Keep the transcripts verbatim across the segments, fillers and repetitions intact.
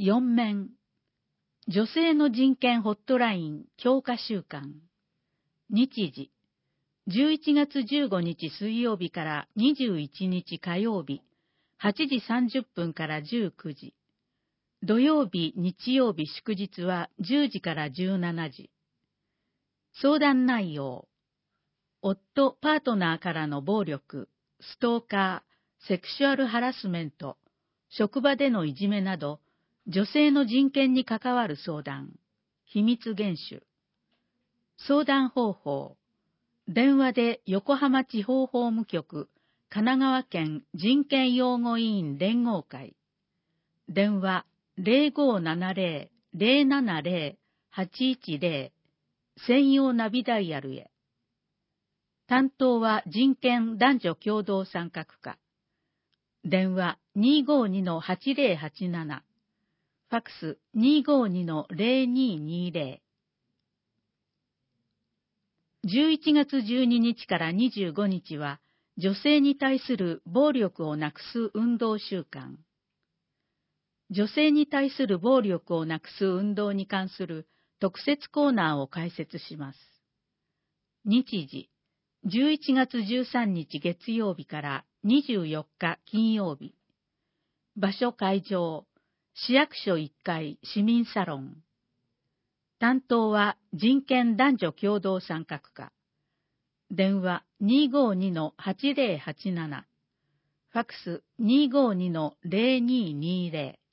よん面、女性の人権ホットライン強化週間。日時、じゅういちがつじゅうごにち水曜日からにじゅういちにち火曜日、はちじさんじゅっぷんからじゅうくじ。土曜日、日曜日、祝日はじゅうじからじゅうしちじ。相談内容、夫・パートナーからの暴力、ストーカー、セクシュアルハラスメント、職場でのいじめなど、女性の人権に関わる相談、秘密厳守。相談方法、電話で横浜地方法務局、神奈川県人権擁護委員連合会。電話ゼロごーななゼロ ゼロななゼロ はちいちゼロ専用ナビダイヤルへ。担当は人権男女共同参画課。電話 にーごーにーはちゼロはちなな。ファックス にーごーにーゼロにーにーゼロ。じゅういちがつじゅうににちからにじゅうごにちは、女性に対する暴力をなくす運動週間。女性に対する暴力をなくす運動に関する特設コーナーを開設します。日時、じゅういちがつじゅうさんにち月曜日からにじゅうよっか金曜日。場所会場、市役所いっかい市民サロン。担当は人権男女共同参画課。電話 にーごーにーはちゼロはちなな。ファックス にーごーにーゼロにーにーゼロ。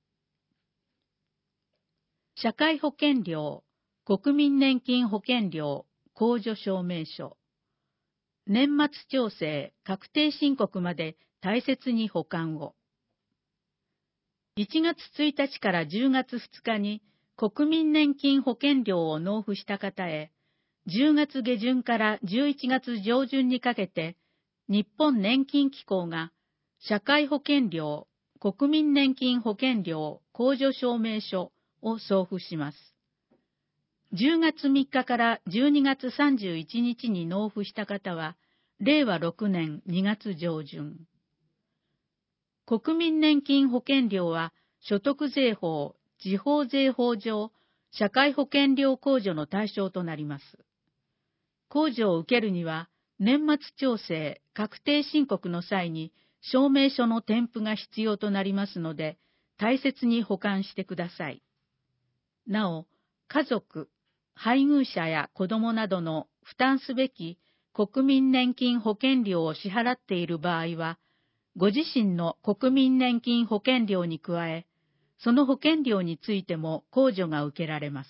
社会保険料、国民年金保険料、控除証明書。年末調整、確定申告まで大切に保管を。いちがつついたちからじゅうがつふつかに国民年金保険料を納付した方へ、じゅうがつげじゅんからじゅういちがつじょうじゅんにかけて、日本年金機構が社会保険料、国民年金保険料控除証明書を送付します。じゅうがつみっかからじゅうにがつさんじゅういちにちに納付した方は、れいわろくねんにがつじょうじゅん。国民年金保険料は所得税法、地方税法上、社会保険料控除の対象となります。控除を受けるには、年末調整、確定申告の際に証明書の添付が必要となりますので、大切に保管してください。なお、家族、配偶者や子供などの負担すべき国民年金保険料を支払っている場合は、ご自身の国民年金保険料に加え、その保険料についても控除が受けられます。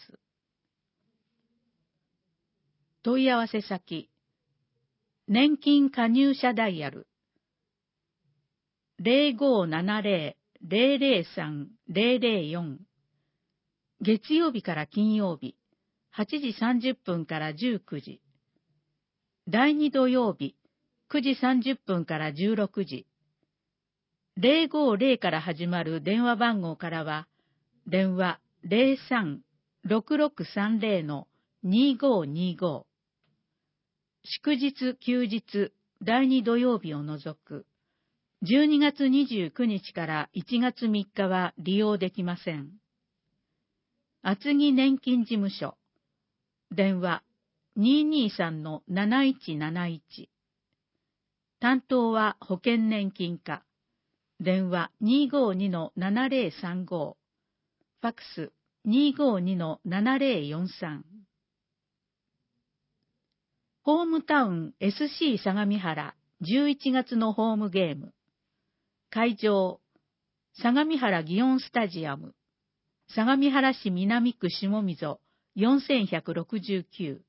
問い合わせ先、年金加入者ダイヤルゼロごーななゼロ ゼロゼロさん ゼロゼロよん。月曜日から金曜日、はちじさんじゅっぷんからじゅうくじ。だいに土曜日、くじさんじゅっぷんからじゅうろくじ。ゼロごーゼロから始まる電話番号からは、電話ゼロさん ろくろくさんゼロ にーごーにーご。祝日休日、だいに土曜日を除く、じゅうにがつにじゅうくにちからいちがつみっかは利用できません。厚木年金事務所、電話にーにーさん なないちなないち。担当は保険年金課、電話にーごーにーななゼロさんご。ファックス にーごーにーななゼロよんさん。ホームタウン エスシー 相模原じゅういちがつのホームゲーム。会場、相模原祇園スタジアム。相模原市南区下溝よんせんひゃくろくじゅうきゅう。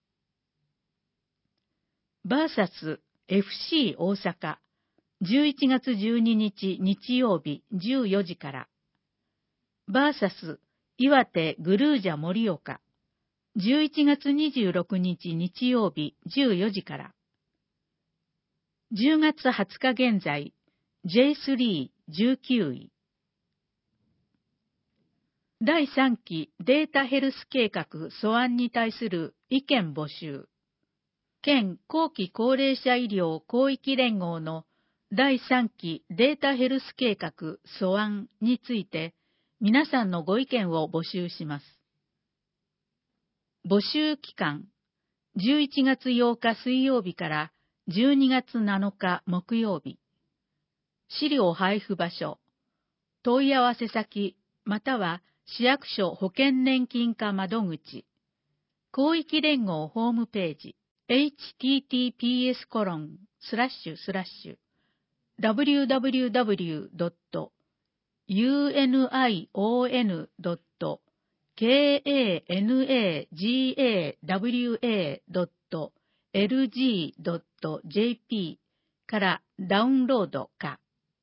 バーサス エフシー 大阪じゅういちがつじゅうににち日曜日じゅうよじから。バーサス岩手グルージャ盛岡じゅういちがつにじゅうろくにち日曜日じゅうよじから。じゅうがつはつか現在 ジェイスリーじゅうきゅうい。だいさんきデータヘルス計画素案に対する意見募集。県後期高齢者医療広域連合のだいさんきデータヘルス計画素案について皆さんのご意見を募集します。募集期間、じゅういちがつようか水曜日からじゅうにがつなのか木曜日。資料配布場所、問い合わせ先、または市役所保険年金課窓口、広域連合ホームページ、エイチティーティーピーエスコロンスラッシュスラッシュダブリューダブリューダブリュードットユーエヌアイオーエヌドットケーエーエヌエージーエーダブリューエードットエルジードットジェーピー からダウンロードか。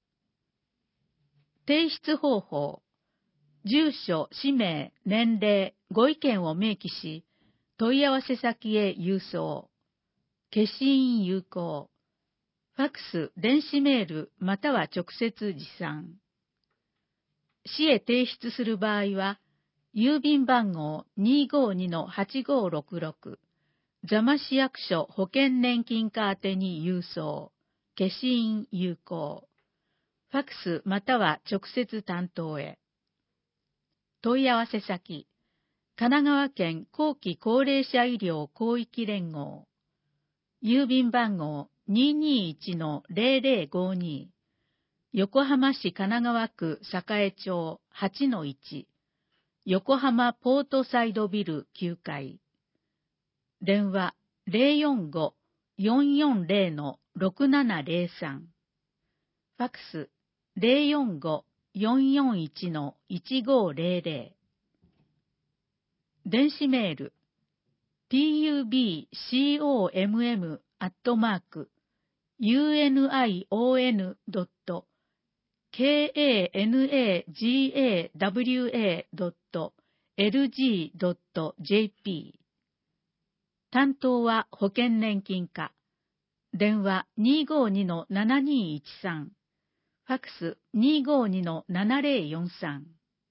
提出方法、住所、氏名、年齢、ご意見を明記し、問い合わせ先へ郵送。消印有効。ファックス、電子メール、または直接持参。市へ提出する場合は、郵便番号 にーごーにのはちごーろくろく、座間市役所保険年金課宛てに郵送。消印有効。ファックスまたは直接担当へ。問い合わせ先、神奈川県後期高齢者医療広域連合。郵便番号 にーにーいちのゼロゼロごに、横浜市神奈川区栄町 はちのいち、横浜ポートサイドビルきゅうかい。電話 ゼロよんごーよんよんゼロのろくななゼロさん。ファックスゼロよんごーよんよんいちのいちごーゼロゼロ。電子メール ピーユービーコム アットマーク ユーエヌアイオーエヌ ドット ケーエーエヌエージーエーダブリューエー ドット エルジー ドット ジェーピー。担当は保険年金課。電話 にーごーにのななにーいちさん。ファックス にーごーにのななゼロよんさん。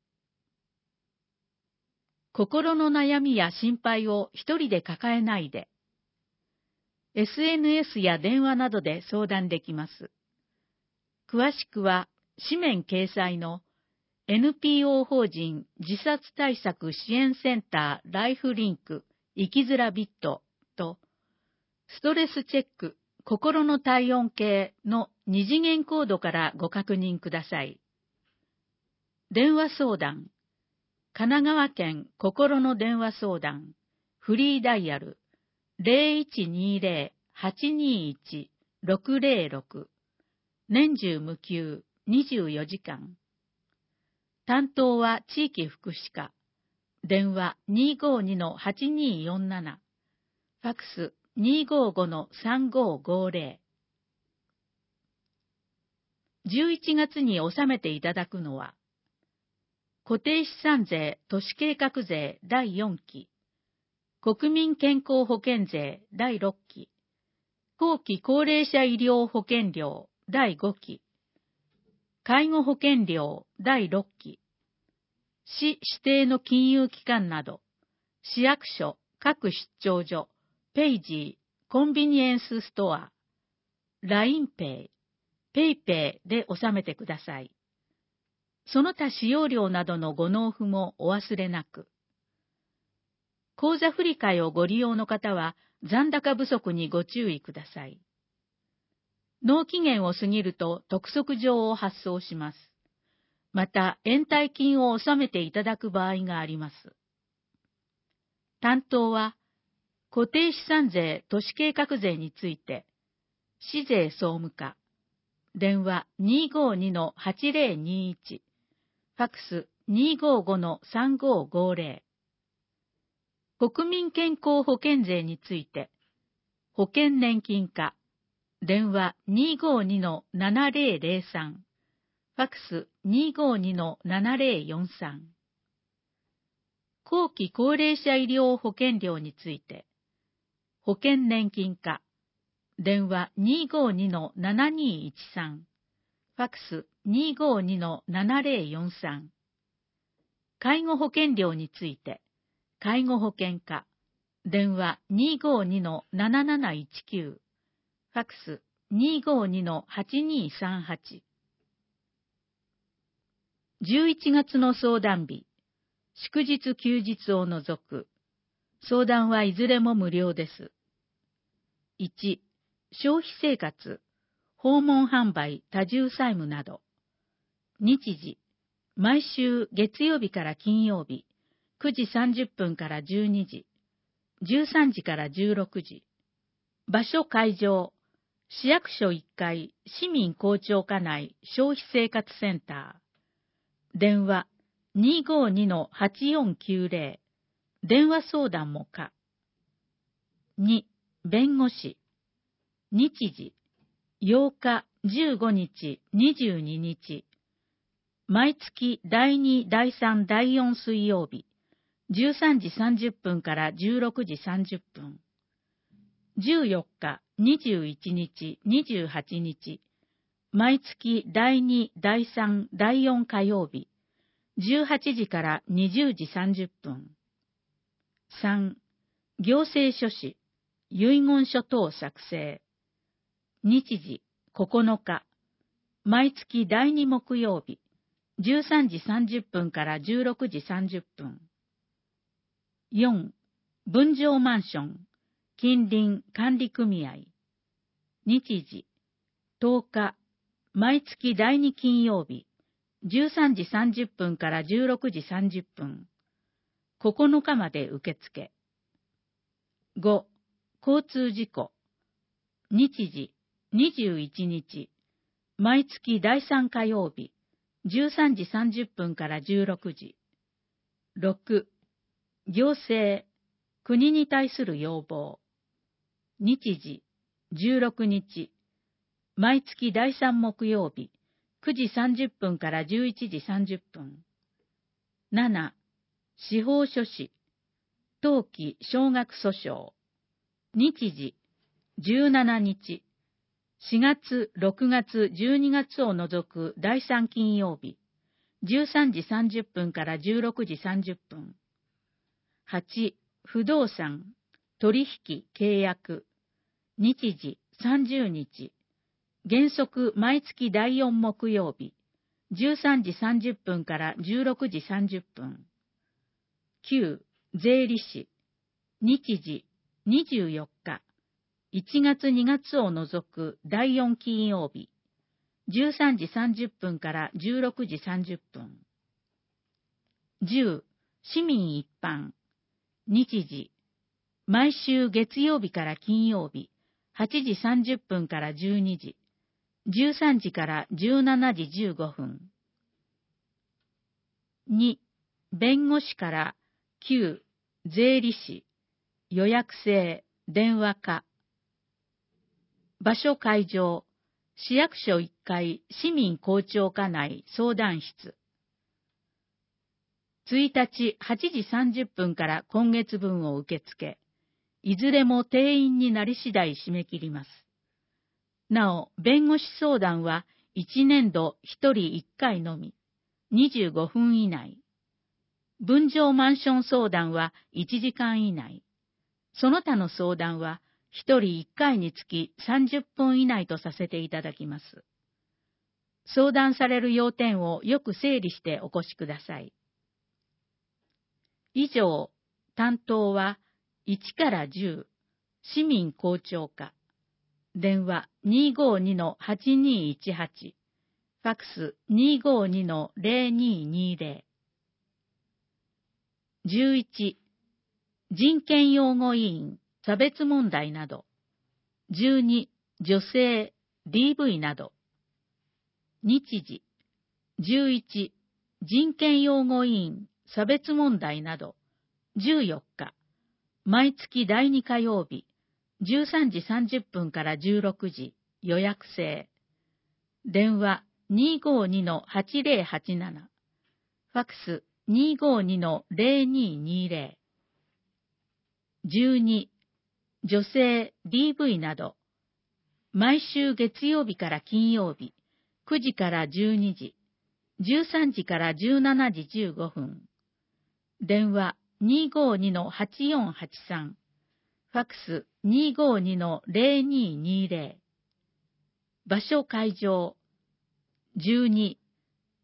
心の悩みや心配を一人で抱えないで。エスエヌエス や電話などで相談できます。詳しくは、紙面掲載の エヌピーオー 法人自殺対策支援センターライフリンク生きづらビットと、ストレスチェック心の体温計の二次元コードからご確認ください。電話相談、神奈川県心の電話相談、フリーダイヤル ゼロいちにゼロ はちにいち ろくゼロろく、年中無休にじゅうよじかん。担当は地域福祉課。電話 にーごーにのはちにーよんなな、ファックス にーごーごのさんごーごゼロ。じゅういちがつに納めていただくのは、固定資産税都市計画税だいよんき、国民健康保険税だいろっき、後期高齢者医療保険料だいごき、介護保険料だいろっき、市指定の金融機関など、市役所、各出張所、ペイジー、コンビニエンスストア、ラインペイ、ペイペイで納めてください。その他使用料などのご納付もお忘れなく。口座振替をご利用の方は残高不足にご注意ください。納期限を過ぎると督促状を発送します。また、延滞金を納めていただく場合があります。担当は、固定資産税都市計画税について、市税総務課、電話 にーごーにのはちゼロにいち、ファックス にーごーごのさんごーごゼロ。国民健康保険税について、保険年金課、電話 にーごーにのななゼロゼロさん、ファックス にーごーにのななゼロよんさん。後期高齢者医療保険料について、保険年金課、電話 にーごーにのななにーいちさん、ファックス にーごーにのななゼロよんさん。介護保険料について、介護保険課、電話 にーごーにのなななないちきゅう、ファックス にーごーにのはちにーさんはち。 じゅういちがつの相談日、祝日休日を除く。相談はいずれも無料です。いち、消費生活、訪問販売、多重債務など。日時、毎週月曜日から金曜日、くじさんじゅっぷんからじゅうにじ、じゅうさんじからじゅうろくじ。場所会場、市役所いっかい市民公聴課内消費生活センター。電話 にーごーにのはちよんきゅうぜろ。電話相談も可。に、弁護士。日時、ようか、じゅうごにち、にじゅうににち。毎月だいに、だいさん、だいよん水曜日、じゅうさんじさんじゅっぷんからじゅうろくじさんじゅっぷん。じゅうよっか、にじゅういちにち、にじゅうはちにち。毎月だいに、だいさん、だいよん火曜日、じゅうはちじからにじゅうじさんじゅっぷん。さん、行政書士、遺言書等作成。日時、ここのか。毎月だいに木曜日、じゅうさんじさんじゅっぷんからじゅうろくじさんじゅっぷん。よん、分譲マンション、近隣管理組合。日時、とおか、毎月だいに金曜日、じゅうさんじさんじゅっぷんからじゅうろくじさんじゅっぷん。ここのかまで受付。ご、交通事故。日時、にじゅういちにち、毎月だいさん火曜日、じゅうさんじさんじゅっぷんからじゅうろくじ。ろく、行政、国に対する要望。日時、じゅうろくにち、毎月だいさん木曜日、くじさんじゅっぷんからじゅういちじさんじゅっぷん。なな、司法書士、登記少額訴訟。日時、じゅうしちにち、しがつ、ろくがつ、じゅうにがつを除くだいさん金曜日、じゅうさんじさんじゅっぷんからじゅうろくじさんじゅっぷん。はち、不動産、取引、契約。日時、さんじゅうにち、原則毎月だいよん木曜日、じゅうさんじさんじゅっぷんからじゅうろくじさんじゅっぷん。きゅう、税理士。日時、にじゅうよっか、いちがつにがつを除くだいよん金曜日、じゅうさんじさんじゅっぷんからじゅうろくじさんじゅっぷん。じゅう、市民一般。日時、毎週月曜日から金曜日、はちじさんじゅっぷんからじゅうにじ、じゅうさんじからじゅうしちじじゅうごふん。に、弁護士からきゅう、税理士、予約制、電話か。場所会場、市役所いっかい市民公聴課内相談室。ついたちはちじさんじゅっぷんから今月分を受け付け、いずれも定員になり次第締め切ります。なお、弁護士相談はいち年度ひとりいっかいのみ、にじゅうごふん以内。分譲マンション相談はいちじかん以内。その他の相談はひとりいっかいにつきさんじゅっぷん以内とさせていただきます。相談される要点をよく整理してお越しください。以上、担当はいちからじゅう、市民公聴課。電話 にーごーにのはちにーいちはち、ファックス にーごーにのぜろにーにーぜろ。じゅういち、人権擁護委員、差別問題など。じゅうに、女性、ディーブイ など。日時、じゅういち、人権擁護委員、差別問題など。じゅうよっか、毎月だいに火曜日、じゅうさんじさんじゅっぷんからじゅうろくじ、予約制。電話 にーごーにのはちぜろはちなな、ファックス にーごーにのぜろにーにーぜろ。じゅうに、女性 ディーブイ など。毎週月曜日から金曜日、くじからじゅうにじ、じゅうさんじからじゅうしちじじゅうごふん。電話 にーごーにのはちよんはちさん、ファックス にーごーにのぜろにーにーぜろ。場所会場。じゅうに、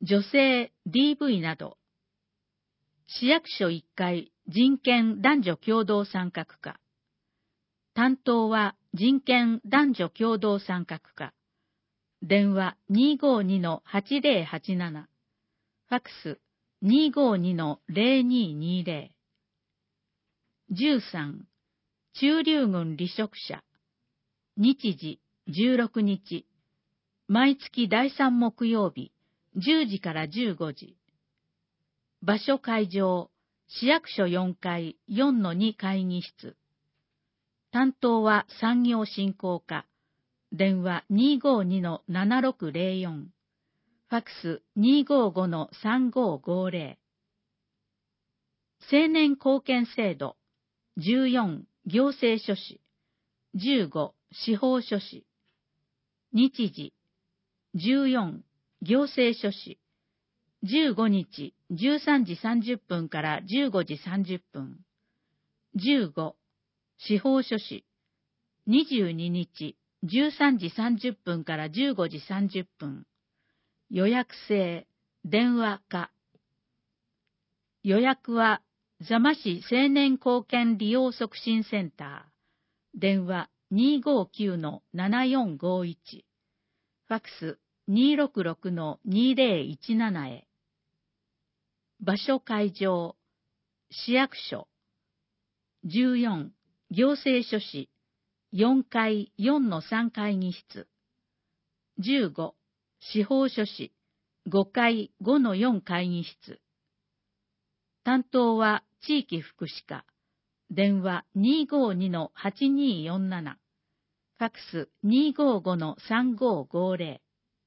女性 ディーブイ など。市役所いっかい人権男女共同参画課。担当は人権男女共同参画課。電話 にーごーにーはちぜろはちなな。ファックス にーごーにーぜろにーにーぜろ。じゅうさん、駐留軍離職者。日時じゅうろくにち。毎月だいさん木曜日、じゅうじからじゅうごじ。場所会場、市役所よんかい よんのに 会議室。担当は産業振興課。電話 にーごーにーのななろくぜろよん。ファックス にーごーごーのさんごーごーぜろ。青年貢献制度。じゅうよん、行政書士。じゅうご、司法書士。日時。じゅうよん、行政書士。じゅうごにち、じゅうさんじさんじゅっぷんからじゅうごじさんじゅっぷん。じゅうご、司法書士。にじゅうににち、じゅうさんじさんじゅっぷんからじゅうごじさんじゅっぷん。予約制、電話か。予約は、座間市青年貢献利用促進センター。電話 にーごーきゅうのななよんごーいち。ファックス にーろくろくのにーぜろいちなな へ。場所会場、市役所。じゅうよん、行政書士、よんかい よんのさん 会議室。じゅうご、司法書士、ごかい ごのよん 会議室。担当は地域福祉課。電話 にーごーにーのはちにーよんなな。ファックス にーごーごーのさんごーごーぜろ。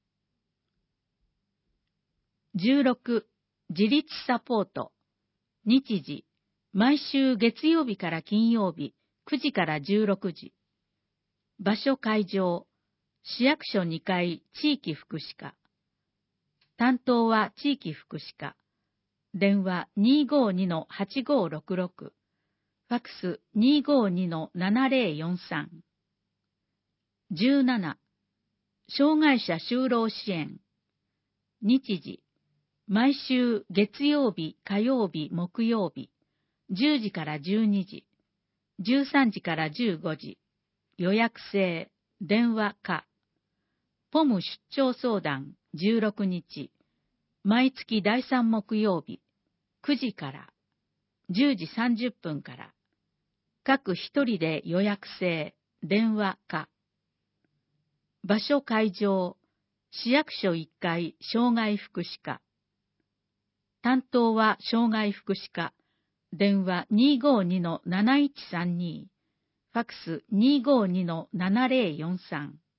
じゅうろく、自立サポート。日時、毎週月曜日から金曜日、くじからじゅうろくじ。場所会場、市役所にかい地域福祉課。担当は地域福祉課。電話 にーごーにーのはちごーろくろく。ファックス にーごーにーのななぜろよんさん。じゅうなな、障害者就労支援。日時、毎週月曜日、火曜日、木曜日、じゅうじからじゅうにじ、じゅうさんじからじゅうごじ、予約制、電話か。ポム出張相談じゅうろくにち、毎月だいさん木曜日、くじから、じゅうじさんじゅっぷんから、各一人で予約制、電話か。場所会場、市役所いっかい障害福祉課。担当は障害福祉課。電話 にーごーにーのなないちさんに。ファックス にーごーにーのななぜろよんさん。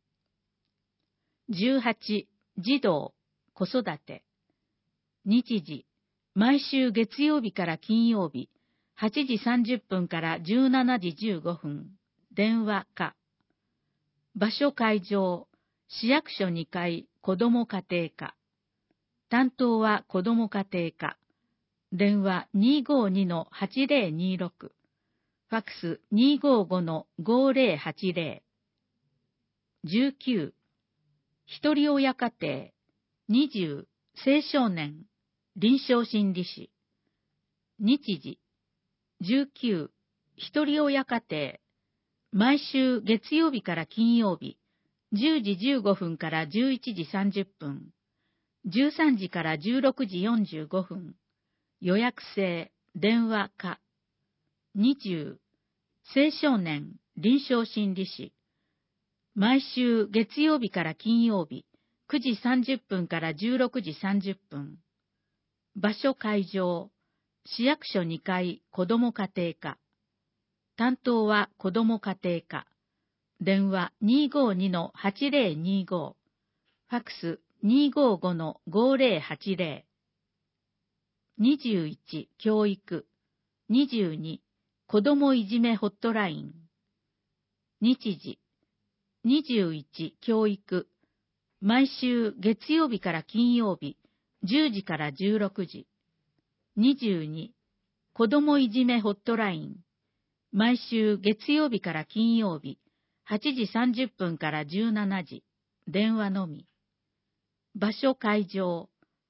じゅうはち、児童、子育て。日時、毎週月曜日から金曜日、はちじさんじゅっぷんからじゅうしちじじゅうごふん。電話か。場所会場、市役所にかい子ども家庭課。担当は子ども家庭課。電話 にーごーにーのはちぜろにーろく。ファックス にーごーごーのごぜろはちぜろ。じゅうきゅう、ひとり親家庭。にじゅう、青少年、臨床心理士。日時、じゅうきゅう、ひとり親家庭。毎週月曜日から金曜日、じゅうじじゅうごふんからじゅういちじさんじゅっぷん、じゅうさんじからじゅうろくじよんじゅうごふん、予約制、電話か。にじゅう、青少年、臨床心理士。毎週月曜日から金曜日、くじさんじゅっぷんからじゅうろくじさんじゅっぷん。場所会場、市役所にかい子ども家庭課。担当は子ども家庭課。電話 にーごーにーのはちぜろにーご。ファックス にーごーごーのごぜろはちぜろ。にじゅういち、教育。にじゅうに、子どもいじめホットライン。日時。にじゅういち、教育。毎週月曜日から金曜日、じゅうじからじゅうろくじ。にじゅうに、子どもいじめホットライン。毎週月曜日から金曜日、はちじさんじゅっぷんからじゅうしちじ、電話のみ。場所会場、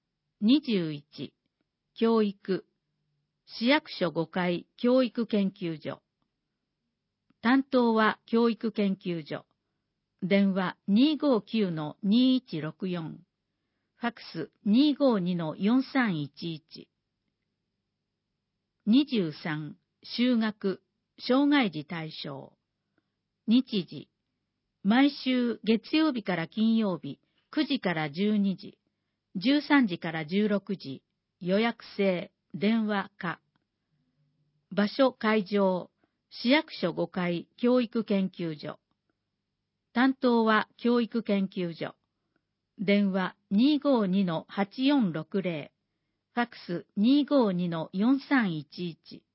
にじゅういち、教育、市役所ごかい教育研究所。担当は教育研究所。電話 にーごーきゅうのにーいちろくよん。ファックス にーごーにのよんさんいちいち。にじゅうさん、就学、障害児対象。日時、毎週月曜日から金曜日、くじからじゅうにじ、じゅうさんじからじゅうろくじ、予約制、電話可。場所会場、市役所ごかい教育研究所。担当は教育研究所。電話 にーごーにのはちよんろくぜろ、ファックス にーごーにのよんさんいちいち。